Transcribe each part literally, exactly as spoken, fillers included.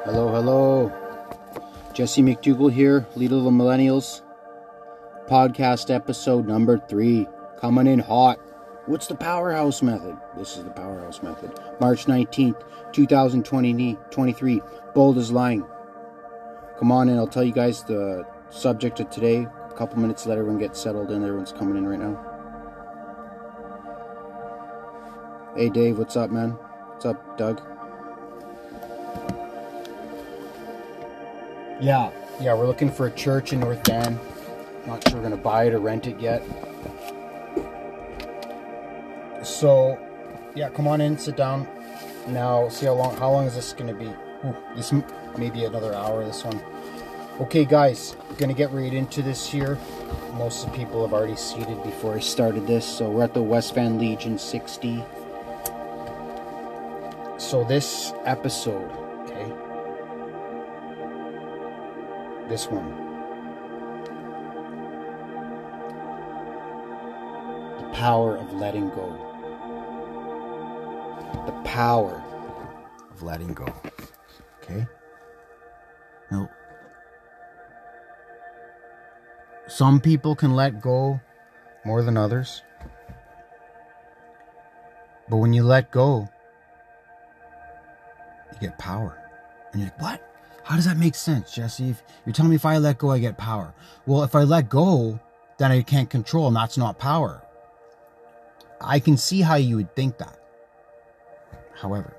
Hello, hello. Jesse McDougall here, leader of the Millennials. Podcast episode number three. Coming in hot. What's the Powerhouse Method? This is the Powerhouse Method. March nineteenth, twenty twenty-three. Bold as lying. Come on in, I'll tell you guys the subject of today. A couple minutes, let everyone get settled in. Everyone's coming in right now. Hey Dave, what's up, man? What's up, Doug? Yeah, yeah, we're looking for a church in North Van. Not sure we're gonna buy it or rent it yet. So, yeah, come on in, sit down. Now, see how long. How long is this gonna be? Ooh, this maybe another hour. This one. Okay, guys, we're gonna get right into this here. Most of the people have already seated before I started this. So we're at the West Van Legion sixty. So this episode, okay. This one. The power of letting go. The power of letting go. Okay? Now, some people can let go more than others. But when you let go, you get power. And you're like, what? How does that make sense, Jesse? If you're telling me if I let go, I get power. Well, if I let go, then I can't control, and that's not power. I can see how you would think that. However,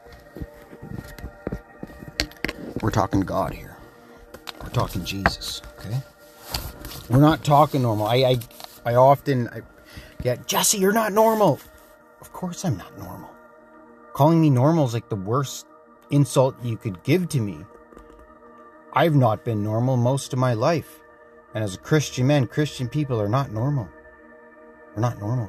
we're talking God here. We're talking Jesus, okay? We're not talking normal. I I, I often I get, Jesse, you're not normal. Of course I'm not normal. Calling me normal is like the worst insult you could give to me. I've not been normal most of my life. And as a Christian man, Christian people are not normal. We're not normal.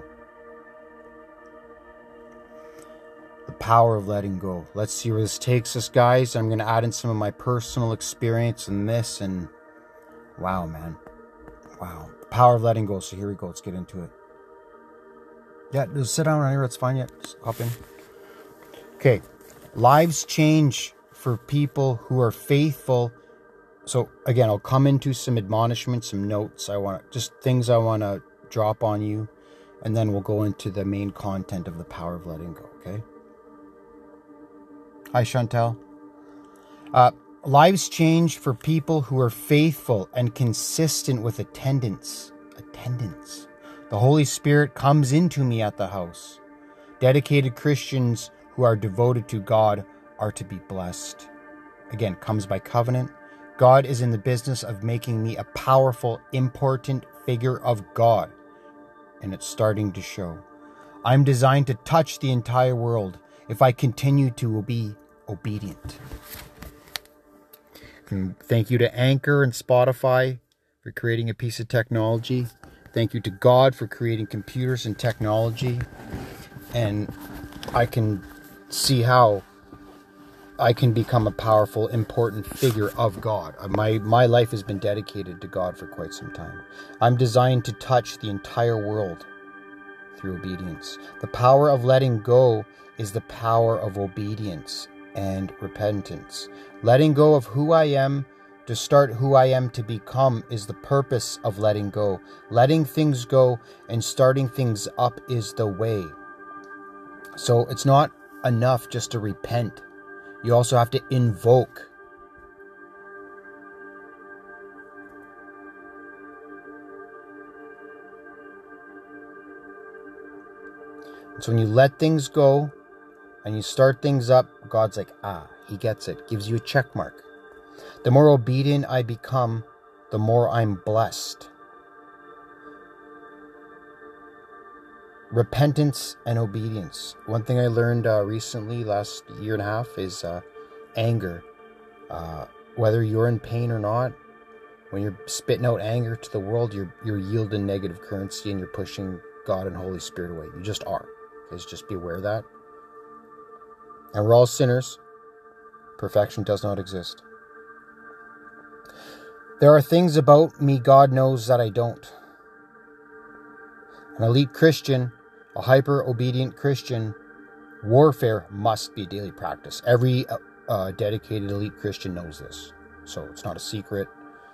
The power of letting go. Let's see where this takes us, guys. I'm going to add in some of my personal experience in this. And wow, man. Wow. The power of letting go. So here we go. Let's get into it. Yeah, just sit down right here. It's fine. Yeah, just hop in. Okay. Lives change for people who are faithful. So again, I'll come into some admonishments, some notes. I want just things I want to drop on you, and then we'll go into the main content of the power of letting go. Okay. Hi, Chantel. Uh, lives change for people who are faithful and consistent with attendance. Attendance. The Holy Spirit comes into me at the house. Dedicated Christians who are devoted to God are to be blessed. Again, comes by covenant. God is in the business of making me a powerful, important figure of God. And it's starting to show. I'm designed to touch the entire world if I continue to be obedient. And thank you to Anchor and Spotify for creating a piece of technology. Thank you to God for creating computers and technology. And I can see how I can become a powerful, important figure of God. My, my life has been dedicated to God for quite some time. I'm designed to touch the entire world through obedience. The power of letting go is the power of obedience and repentance. Letting go of who I am to start who I am to become is the purpose of letting go. Letting things go and starting things up is the way. So it's not enough just to repent. You also have to invoke. So when you let things go and you start things up, God's like, ah, he gets it. Gives you a check mark. The more obedient I become, the more I'm blessed. Repentance and obedience. One thing I learned uh, recently, last year and a half, is uh, anger. Uh, whether you're in pain or not, when you're spitting out anger to the world, you're you're yielding negative currency and you're pushing God and Holy Spirit away. You just are. Guys, just be aware of that. And we're all sinners. Perfection does not exist. There are things about me God knows that I don't. An elite Christian, a hyper-obedient Christian, warfare must be daily practice. Every uh, dedicated elite Christian knows this. So it's not a secret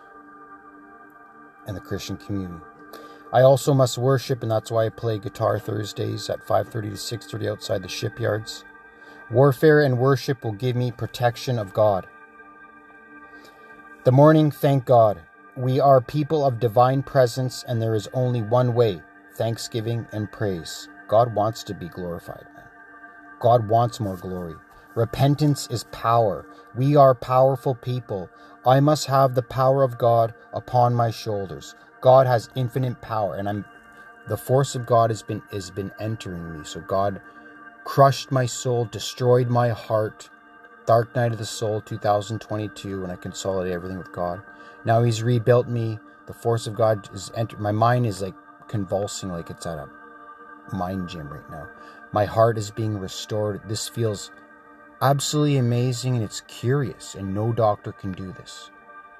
in the Christian community. I also must worship, and that's why I play guitar Thursdays at five thirty to six thirty outside the shipyards. Warfare and worship will give me protection of God. The morning, thank God. We are people of divine presence, and there is only one way, thanksgiving and praise. God wants to be glorified, man. God wants more glory. Repentance is power. We are powerful people. I must have the power of God upon my shoulders. God has infinite power, and I'm the force of God has been has been entering me. So God crushed my soul, destroyed my heart. Dark night of the soul, two thousand twenty-two, when I consolidated everything with God. Now He's rebuilt me. The force of God is entered. My mind is like convulsing, like it's at a mind gym right now. My heart is being restored. This feels absolutely amazing, and it's curious, and no doctor can do this.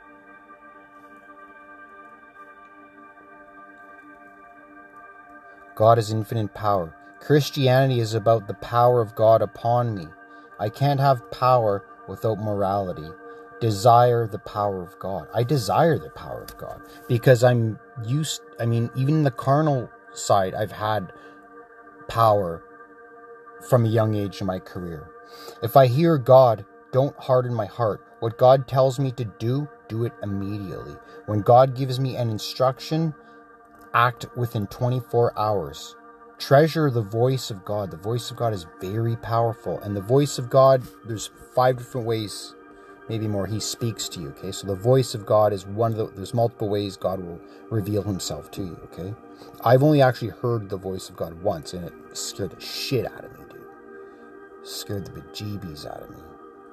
God has infinite power. Christianity is about the power of God upon me. I can't have power without morality. Desire the power of God. I desire the power of God because I'm used, I mean, even in the carnal side, I've had power from a young age in my career. If I hear God, don't harden my heart. What God tells me to do, do it immediately. When God gives me an instruction, act within twenty-four hours. Treasure the voice of God. The voice of God is very powerful. And the voice of God, there's five different ways, maybe more, He speaks to you, okay? So the voice of God is one of the, there's multiple ways God will reveal Himself to you, okay? I've only actually heard the voice of God once, and it scared the shit out of me, dude. It scared the bejeebies out of me.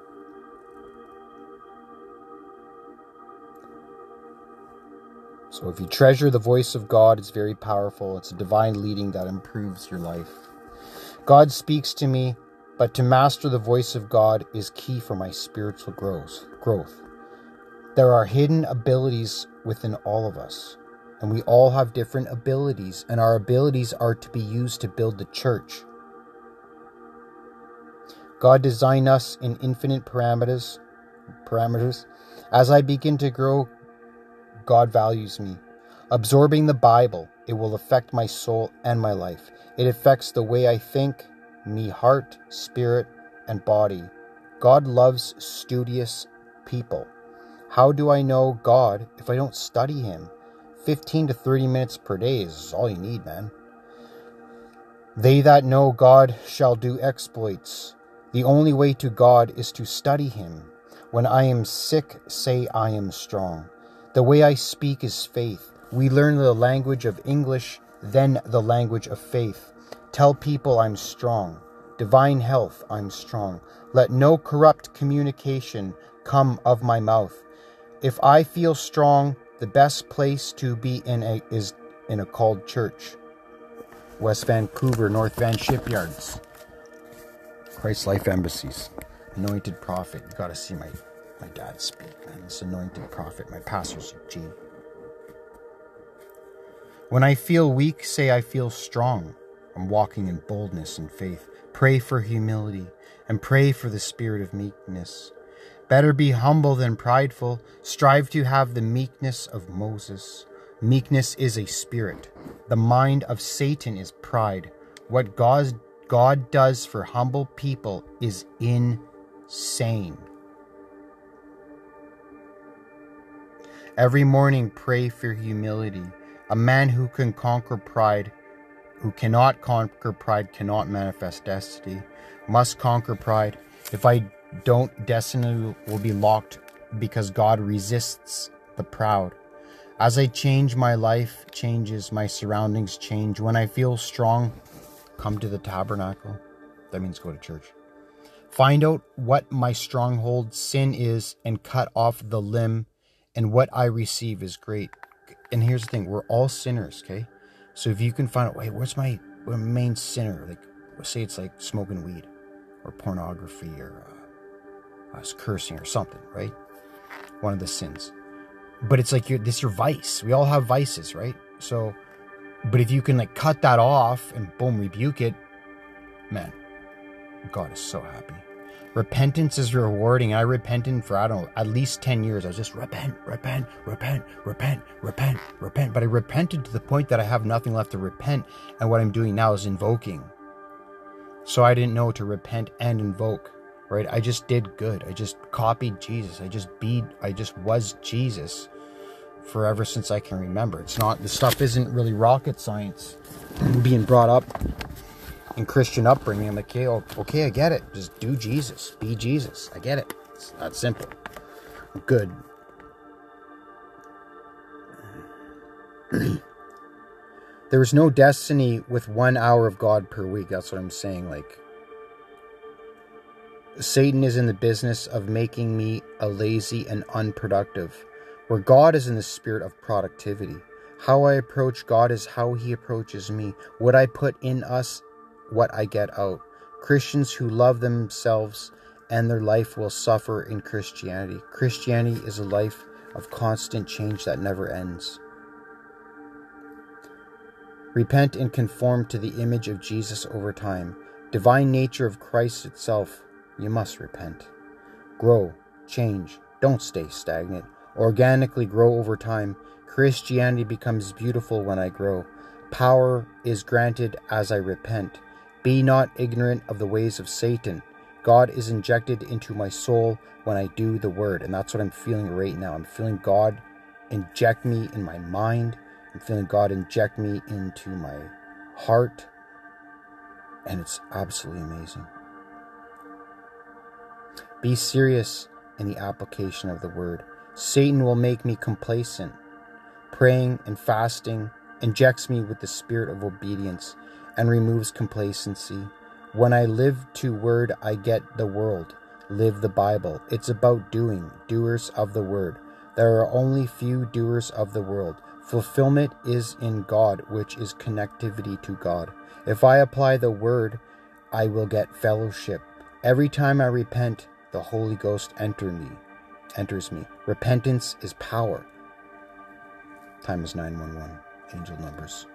So if you treasure the voice of God, it's very powerful. It's a divine leading that improves your life. God speaks to me, but to master the voice of God is key for my spiritual growth. growth. There are hidden abilities within all of us, and we all have different abilities, and our abilities are to be used to build the church. God designed us in infinite parameters. Parameters. As I begin to grow, God values me. Absorbing the Bible, it will affect my soul and my life. It affects the way I think, me heart, spirit, and body. God loves studious people. How do I know God if I don't study Him? fifteen to thirty minutes per day is all you need, man. They that know God shall do exploits. The only way to God is to study Him. When I am sick, say I am strong. The way I speak is faith. We learn the language of English, then the language of faith. Tell people I'm strong. Divine health, I'm strong. Let no corrupt communication come of my mouth. If I feel strong, the best place to be in a, is in a called church. West Vancouver, North Van Shipyards. Christ Life Embassies. Anointed Prophet. You gotta see my... My dad speak, man. This anointed prophet. My pastor's a G. When I feel weak, say I feel strong. I'm walking in boldness and faith. Pray for humility and pray for the spirit of meekness. Better be humble than prideful. Strive to have the meekness of Moses. Meekness is a spirit. The mind of Satan is pride. What God, God does for humble people is insane. Every morning, pray for humility. A man who can conquer pride, who cannot conquer pride, cannot manifest destiny. Must conquer pride. If I don't, destiny will be locked because God resists the proud. As I change, my life changes, my surroundings change. When I feel strong, come to the tabernacle. That means go to church. Find out what my stronghold sin is and cut off the limb. And what I receive is great. And here's the thing. We're all sinners, okay? So if you can find out, wait, what's my, my main sinner? Like, say it's like smoking weed or pornography or uh, uh, cursing or something, right? One of the sins. But it's like, you're, this is your vice. We all have vices, right? So, but if you can like cut that off and boom, rebuke it, man, God is so happy. Repentance is rewarding. I repented for, I don't know, at least ten years. I was just repent, repent, repent, repent, repent, repent. But I repented to the point that I have nothing left to repent. And what I'm doing now is invoking. So I didn't know to repent and invoke, right? I just did good. I just copied Jesus. I just be, I just was Jesus forever since I can remember. It's not, the stuff isn't really rocket science. Being brought up in Christian upbringing, I'm like, okay, okay, I get it. Just do Jesus. Be Jesus. I get it. It's that simple. Good. There is no destiny with one hour of God per week. That's what I'm saying. Like, Satan is in the business of making me a lazy and unproductive, where God is in the spirit of productivity. How I approach God is how he approaches me. What I put in us, what I get out. Christians who love themselves and their life will suffer in Christianity. Christianity is a life of constant change that never ends. Repent and conform to the image of Jesus over time. Divine nature of Christ itself. You must repent. Grow, change, don't stay stagnant. Organically grow over time. Christianity becomes beautiful when I grow. Power is granted as I repent. Be not ignorant of the ways of Satan. God is injected into my soul when I do the word. And that's what I'm feeling right now. I'm feeling God inject me in my mind. I'm feeling God inject me into my heart. And it's absolutely amazing. Be serious in the application of the word. Satan will make me complacent. Praying and fasting injects me with the spirit of obedience and removes complacency. When I live to word, I get the world. Live the Bible. It's about doing, doers of the word. There are only few doers of the world. Fulfillment is in God, which is connectivity to God. If I apply the word, I will get fellowship. Every time I repent, the Holy Ghost enter me, enters me. Repentance is power. Time is nine one one. Angel numbers.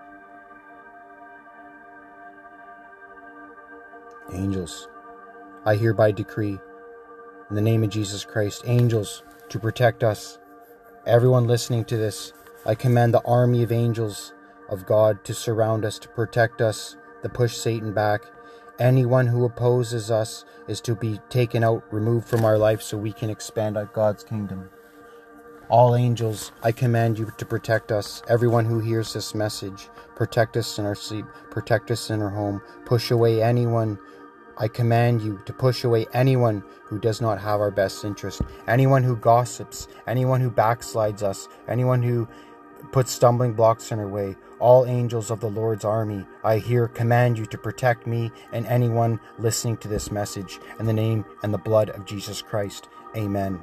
Angels, I hereby decree, in the name of Jesus Christ, angels to protect us. Everyone listening to this, I command the army of angels of God to surround us, to protect us, to push Satan back. Anyone who opposes us is to be taken out, removed from our life so we can expand at God's kingdom. All angels, I command you to protect us. Everyone who hears this message, protect us in our sleep, protect us in our home, push away anyone. I command you to push away anyone who does not have our best interest, anyone who gossips, anyone who backslides us, anyone who puts stumbling blocks in our way. All angels of the Lord's army, I here command you to protect me and anyone listening to this message in the name and the blood of Jesus Christ. Amen.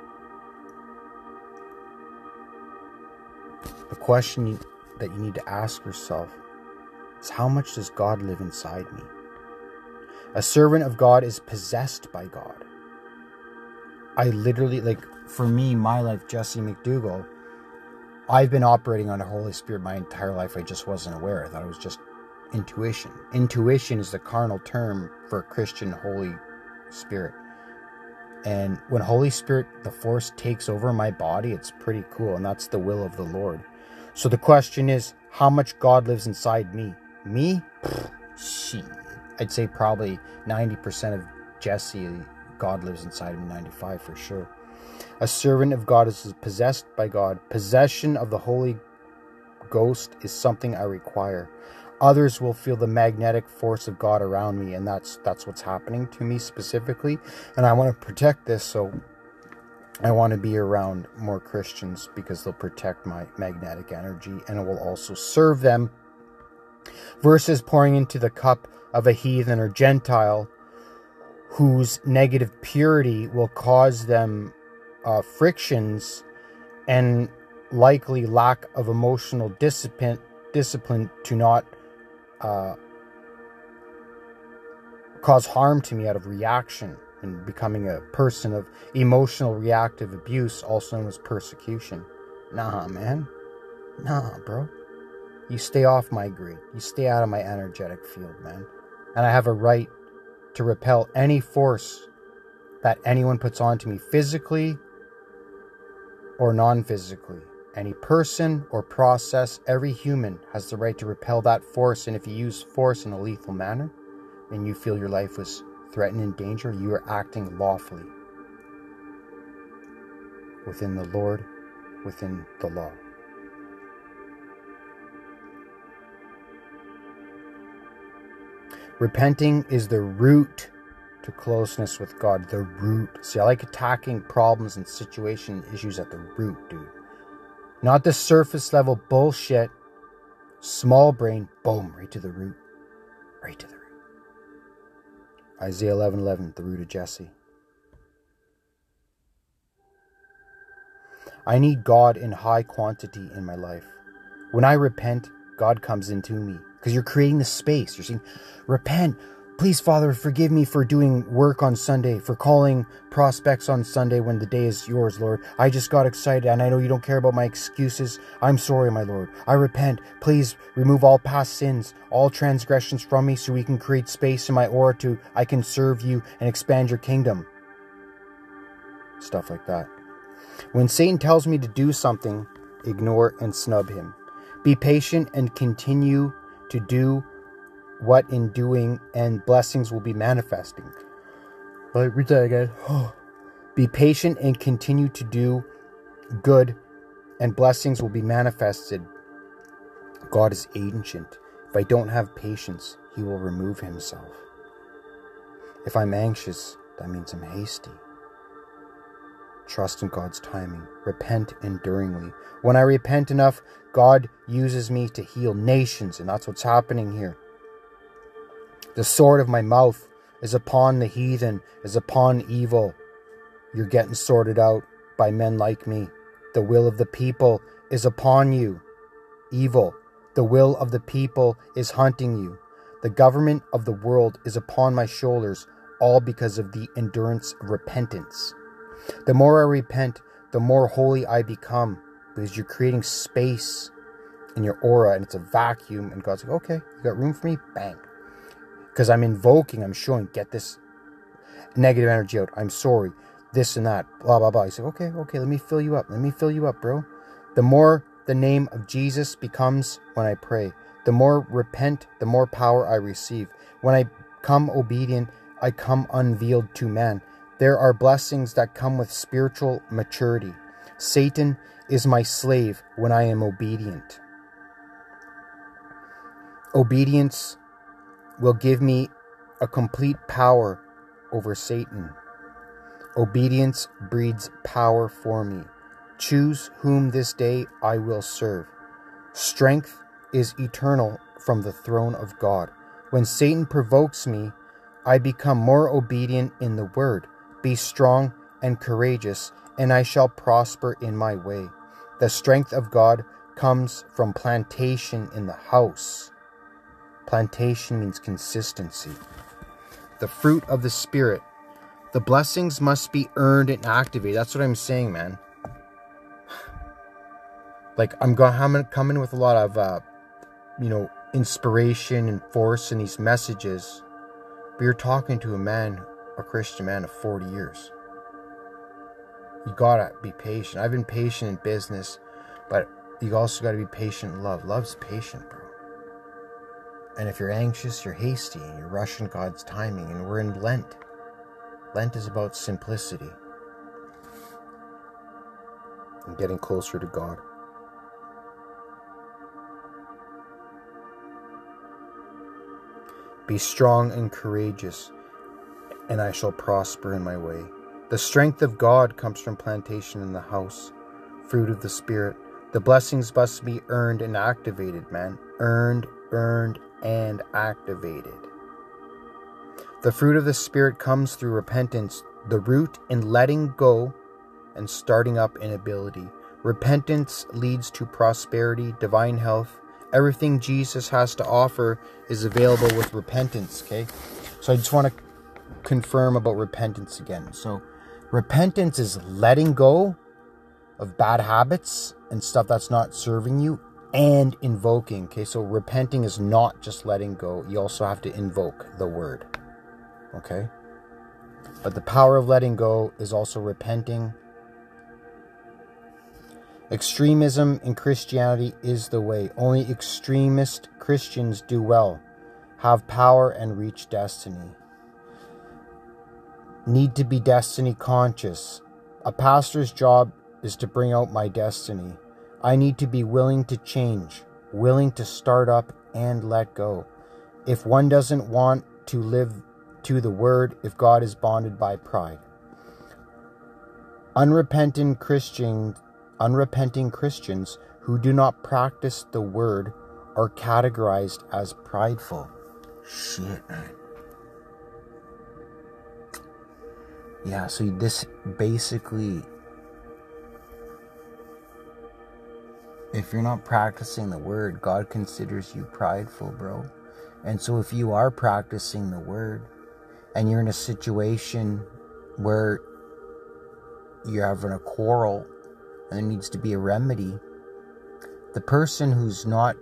The question that you need to ask yourself is, how much does God live inside me? A servant of God is possessed by God. I literally, like, for me, my life, Jesse McDougall, I've been operating on the Holy Spirit my entire life. I just wasn't aware. I thought it was just intuition. Intuition is the carnal term for Christian Holy Spirit. And when Holy Spirit, the force, takes over my body, it's pretty cool. And that's the will of the Lord. So the question is, how much God lives inside me? Me? Shit. I'd say probably ninety percent of Jesse, God lives inside him, ninety-five for sure. A servant of God is possessed by God. Possession of the Holy Ghost is something I require. Others will feel the magnetic force of God around me, and that's that's what's happening to me specifically. And I want to protect this, so I want to be around more Christians because they'll protect my magnetic energy, and it will also serve them. Versus pouring into the cup of a heathen or Gentile whose negative purity will cause them uh, frictions and likely lack of emotional discipline, discipline to not uh, cause harm to me out of reaction and becoming a person of emotional reactive abuse, also known as persecution. Nah, man. Nah, bro. You stay off my grid. You stay out of my energetic field, man. And I have a right to repel any force that anyone puts onto me, physically or non-physically. Any person or process, every human has the right to repel that force. And if you use force in a lethal manner and you feel your life was threatened and danger, you are acting lawfully within the Lord, within the law. Repenting is the root to closeness with God. The root. See, I like attacking problems and situation issues at the root, dude. Not the surface level bullshit. Small brain, boom, right to the root. Right to the root. Isaiah eleven eleven, the root of Jesse. I need God in high quantity in my life. When I repent, God comes into me. Because you're creating the space. You're saying, repent. Please, Father, forgive me for doing work on Sunday, for calling prospects on Sunday when the day is yours, Lord. I just got excited, and I know you don't care about my excuses. I'm sorry, my Lord. I repent. Please remove all past sins, all transgressions from me, so we can create space in my aura to I can serve you and expand your kingdom. Stuff like that. When Satan tells me to do something, ignore and snub him. Be patient and continue to do what in doing, and blessings will be manifesting. Like, read that again. Be patient and continue to do good, and blessings will be manifested. God is ancient. If I don't have patience, he will remove himself. If I'm anxious, that means I'm hasty. Trust in God's timing. Repent enduringly. When I repent enough, God uses me to heal nations, and that's what's happening here. The sword of my mouth is upon the heathen, is upon evil. You're getting sorted out by men like me. The will of the people is upon you. Evil. The will of the people is hunting you. The government of the world is upon my shoulders, all because of the endurance of repentance. The more I repent, the more holy I become, because you're creating space in your aura, and it's a vacuum, and God's like, okay, you got room for me? Bang. Because I'm invoking, I'm showing, get this negative energy out. I'm sorry, this and that, blah, blah, blah. He said, okay, okay, let me fill you up. Let me fill you up, bro. The more the name of Jesus becomes when I pray, the more repent, the more power I receive. When I come obedient, I come unveiled to man. There are blessings that come with spiritual maturity. Satan is my slave when I am obedient. Obedience will give me a complete power over Satan. Obedience breeds power for me. Choose whom this day I will serve. Strength is eternal from the throne of God. When Satan provokes me, I become more obedient in the word. Be strong and courageous, and I shall prosper in my way. The strength of God comes from plantation in the house. Plantation means consistency. The fruit of the Spirit. The blessings must be earned and activated. That's what I'm saying, man. Like, I'm going coming with a lot of, uh, you know, inspiration and force in these messages. But you're talking to a man, a Christian man of forty years. You gotta be patient. I've been patient in business, but you also gotta be patient in love. Love's patient, bro. And if you're anxious, you're hasty, and you're rushing God's timing, and we're in Lent. Lent is about simplicity and getting closer to God. Be strong and courageous, and I shall prosper in my way. The strength of God comes from plantation in the house. Fruit of the Spirit. The blessings must be earned and activated, man. Earned, earned, and activated. The fruit of the Spirit comes through repentance, the root in letting go and starting up in ability. Repentance leads to prosperity, divine health. Everything Jesus has to offer is available with repentance, okay? So I just want to confirm about repentance again. So repentance is letting go of bad habits and stuff that's not serving you, and invoking. Okay, so repenting is not just letting go. You also have to invoke the word. okay? But the power of letting go is also repenting. Extremism in Christianity is the way. Only extremist Christians do well, have power, and reach destiny. Need to be destiny conscious. A pastor's job is to bring out my destiny. I need to be willing to change, willing to start up and let go. If one doesn't want to live to the word, if God is bonded by pride. Unrepentant Christian, unrepenting Christians who do not practice the word are categorized as prideful. Shit, man. Yeah, so this basically, if you're not practicing the word, God considers you prideful, bro. And so if you are practicing the word and you're in a situation where you're having a quarrel and there needs to be a remedy, the person who's not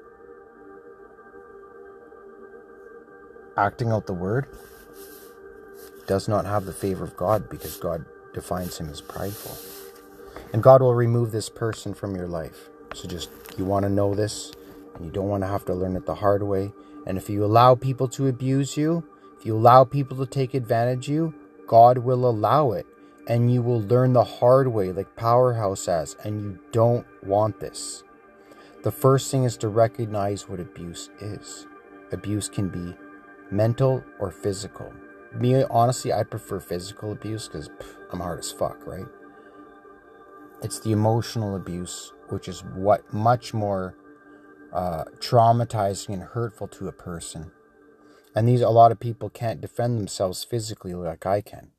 acting out the word does not have the favor of God, because God defines him as prideful. And God will remove this person from your life. So just, you want to know this, and you don't want to have to learn it the hard way. And if you allow people to abuse you, if you allow people to take advantage of you, God will allow it. And you will learn the hard way, like Powerhouse has. And you don't want this. The first thing is to recognize what abuse is. Abuse can be mental or physical. Me, honestly, I prefer physical abuse because I'm hard as fuck, right? It's the emotional abuse, which is what much more uh, traumatizing and hurtful to a person. And these, a lot of people can't defend themselves physically like I can.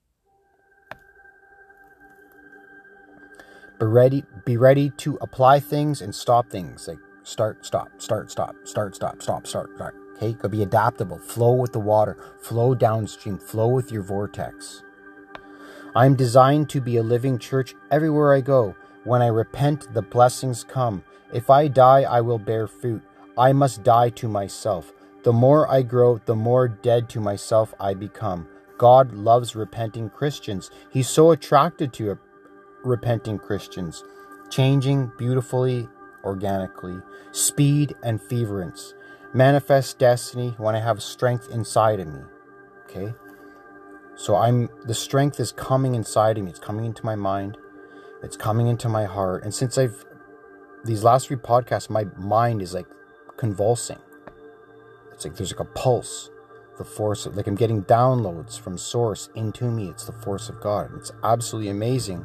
Be ready, be ready to apply things and stop things. Like start, stop, start, stop, start, stop, stop, start, start. Okay, go be adaptable. Flow with the water. Flow downstream. Flow with your vortex. I'm designed to be a living church everywhere I go. When I repent, the blessings come. If I die, I will bear fruit. I must die to myself. The more I grow, the more dead to myself I become. God loves repenting Christians. He's so attracted to repenting Christians. Changing beautifully, organically. Speed and fervence. Manifest destiny when I have strength inside of me. Okay? So I'm the strength is coming inside of me. It's coming into my mind. It's coming into my heart. And since I've these last three podcasts, my mind is like convulsing. It's like there's like a pulse. The force of, like I'm getting downloads from source into me. It's the force of God. It's absolutely amazing.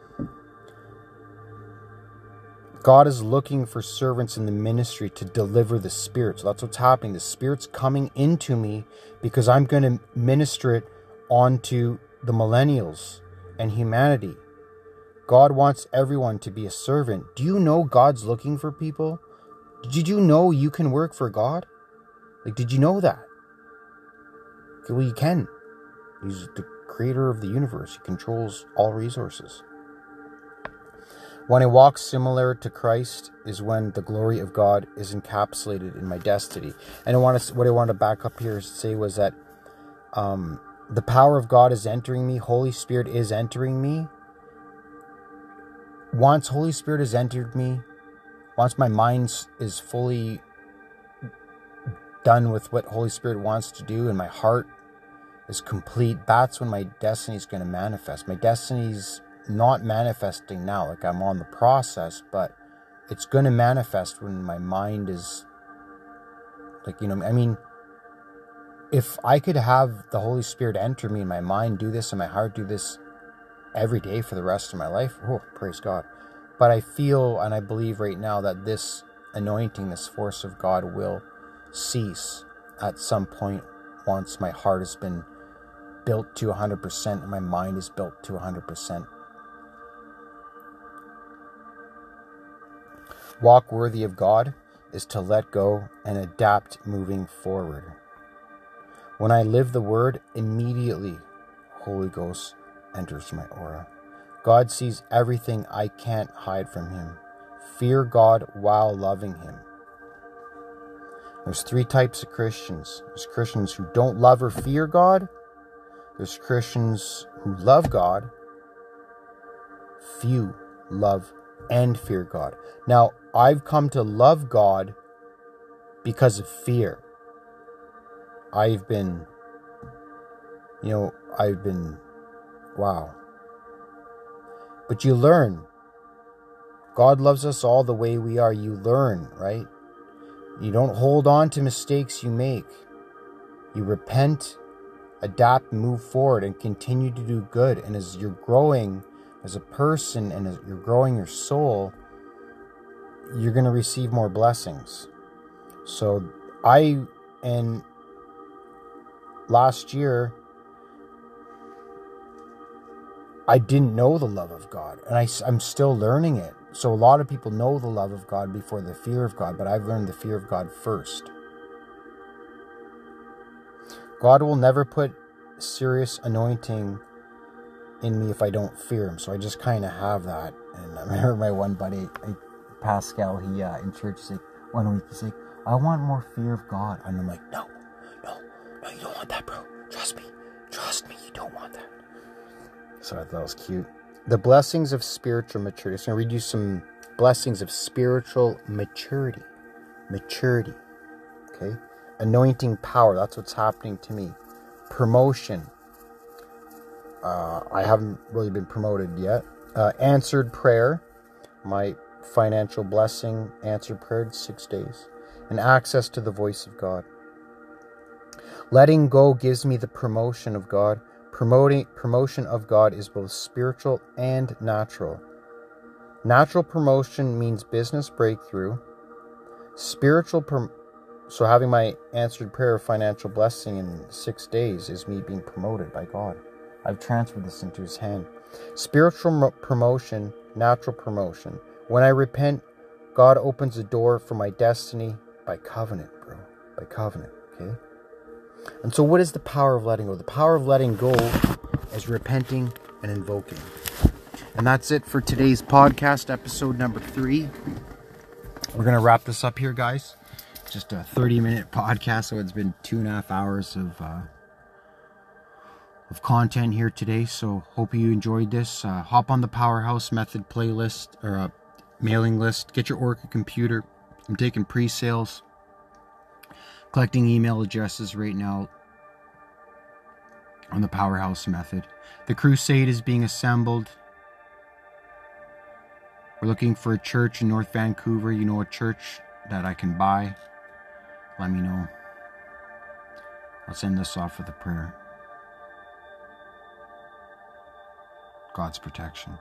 God is looking for servants in the ministry to deliver the Spirit. So that's what's happening. The Spirit's coming into me because I'm going to minister it onto the millennials and humanity. God wants everyone to be a servant. Do you know God's looking for people? Did you know you can work for God? Like, did you know that? Okay, well, you can. He's the creator of the universe. He controls all resources. When I walk similar to Christ is when the glory of God is encapsulated in my destiny. And I want to, what I wanted to back up here to say was that um, the power of God is entering me. Holy Spirit is entering me. Once Holy Spirit has entered me, once my mind is fully done with what Holy Spirit wants to do and my heart is complete, that's when my destiny is going to manifest. My destiny's not manifesting now, like I'm on the process, but it's going to manifest when my mind is like, you know, I mean, if I could have the Holy Spirit enter me and my mind do this and my heart do this every day for the rest of my life, oh, praise God. But I feel and I believe right now that this anointing, this force of God will cease at some point once my heart has been built to one hundred percent and my mind is built to one hundred percent. Walk worthy of God is to let go and adapt moving forward. When I live the word, immediately Holy Ghost enters my aura. God sees everything I can't hide from him. Fear God while loving him. There's three types of Christians. There's Christians who don't love or fear God, There's Christians who love God. Few love and fear God. Now, I've come to love God because of fear. I've been, you know, I've been, wow. But you learn. God loves us all the way we are. You learn, right? You don't hold on to mistakes you make. You repent, adapt, move forward, and continue to do good. And as you're growing as a person and as you're growing your soul, you're going to receive more blessings. So I, and last year, I didn't know the love of God, and I, I'm still learning it. So a lot of people know the love of God before the fear of God, but I've learned the fear of God first. God will never put serious anointing in me if I don't fear him. So I just kind of have that. And I remember my one buddy, Pascal, he uh, in church, he's like, one week, he's like, I want more fear of God. And I'm like, no, no, no, you don't want that, bro. Trust me. Trust me, you don't want that. So I thought that was cute. The blessings of spiritual maturity. So I'm going to read you some blessings of spiritual maturity. Maturity. Okay? Anointing power. That's what's happening to me. Promotion. Uh, I haven't really been promoted yet. Uh, answered prayer. My financial blessing. Answered prayer in six days. And access to the voice of God. Letting go gives me the promotion of God. Promoting promotion of God is both spiritual and natural. Natural promotion means business breakthrough. Spiritual prom- so having my answered prayer of financial blessing in six days is me being promoted by God. I've transferred this into his hand. Spiritual mo- promotion, natural promotion. When I repent, God opens a door for my destiny by covenant, bro. By covenant, okay? And so what is the power of letting go? The power of letting go is repenting and invoking. And that's it for today's podcast, episode number three. We're going to wrap this up here, guys. Just a thirty-minute podcast, so it's been two and a half hours of uh, of content here today. So hope you enjoyed this. Uh, hop on the Powerhouse Method playlist or uh, mailing list. Get your Orca computer. I'm taking pre-sales. Collecting email addresses right now on the Powerhouse Method. The crusade is being assembled. We're looking for a church in North Vancouver. You know a church that I can buy? Let me know. I'll send this off with a prayer. God's protection.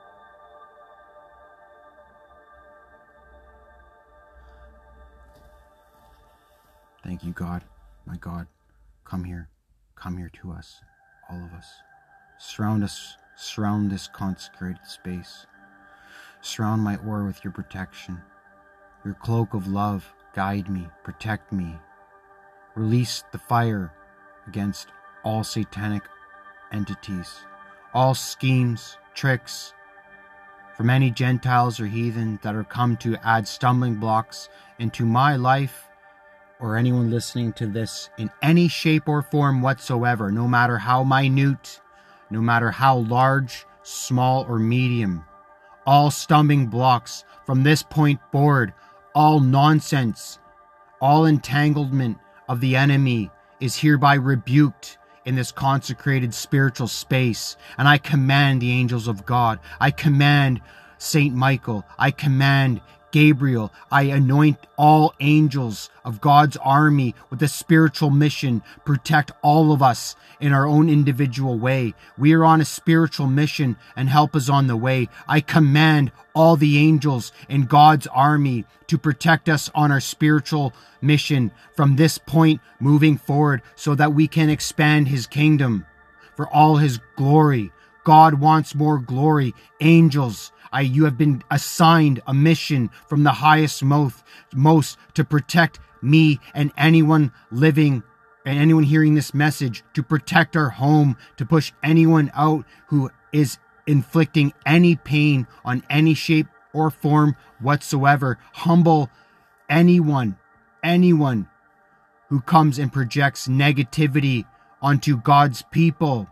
Thank you, God. My God, come here. Come here to us. All of us. Surround us. Surround this consecrated space. Surround my aura with your protection. Your cloak of love. Guide me. Protect me. Release the fire against all satanic entities. All schemes, tricks from any Gentiles or heathen that are come to add stumbling blocks into my life or anyone listening to this in any shape or form whatsoever, no matter how minute, no matter how large, small, or medium. All stumbling blocks from this point forward, all nonsense, all entanglement of the enemy is hereby rebuked in this consecrated spiritual space. And I command the angels of God. I command Saint Michael. I command Gabriel. I anoint all angels of God's army with a spiritual mission. Protect all of us in our own individual way. We are on a spiritual mission and help us on the way. I command all the angels in God's army to protect us on our spiritual mission from this point moving forward so that we can expand his kingdom for all his glory. God wants more glory. Angels, I, you have been assigned a mission from the highest most, most to protect me and anyone living and anyone hearing this message, to protect our home, to push anyone out who is inflicting any pain on any shape or form whatsoever. Humble anyone, anyone who comes and projects negativity onto God's people.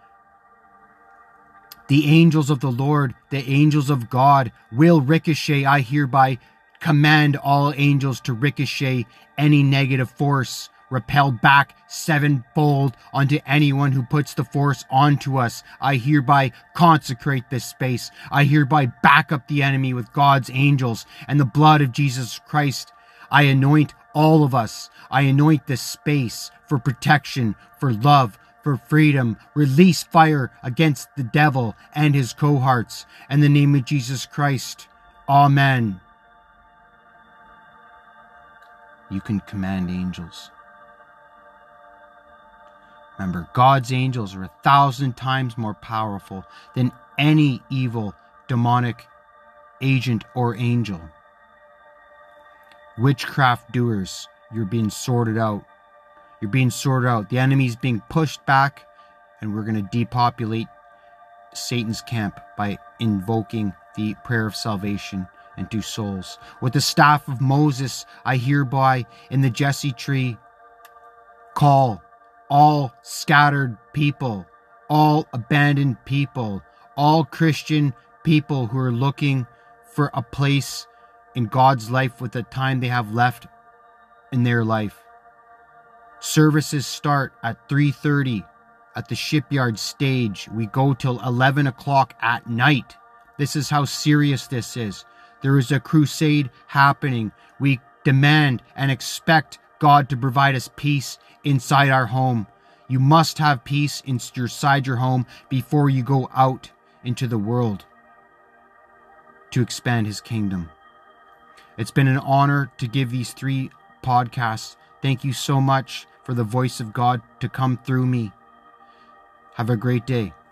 The angels of the Lord, the angels of God will ricochet. I hereby command all angels to ricochet any negative force, repel back sevenfold onto anyone who puts the force onto us. I hereby consecrate this space. I hereby back up the enemy with God's angels and the blood of Jesus Christ. I anoint all of us. I anoint this space for protection, for love, for freedom. Release fire against the devil and his cohorts. In the name of Jesus Christ. Amen. You can command angels. Remember, God's angels are a thousand times more powerful than any evil, demonic agent or angel. Witchcraft doers, you're being sorted out. You're being sorted out. The enemy's being pushed back, and we're going to depopulate Satan's camp by invoking the prayer of salvation into souls. With the staff of Moses, I hereby, in the Jesse tree, call all scattered people, all abandoned people, all Christian people who are looking for a place in God's life with the time they have left in their life. Services start at three thirty at the Shipyard stage. We go till eleven o'clock at night. This is how serious this is. There is a crusade happening. We demand and expect God to provide us peace inside our home. You must have peace inside your home before you go out into the world to expand his kingdom. It's been an honor to give these three podcasts. Thank you so much for the voice of God to come through me. Have a great day.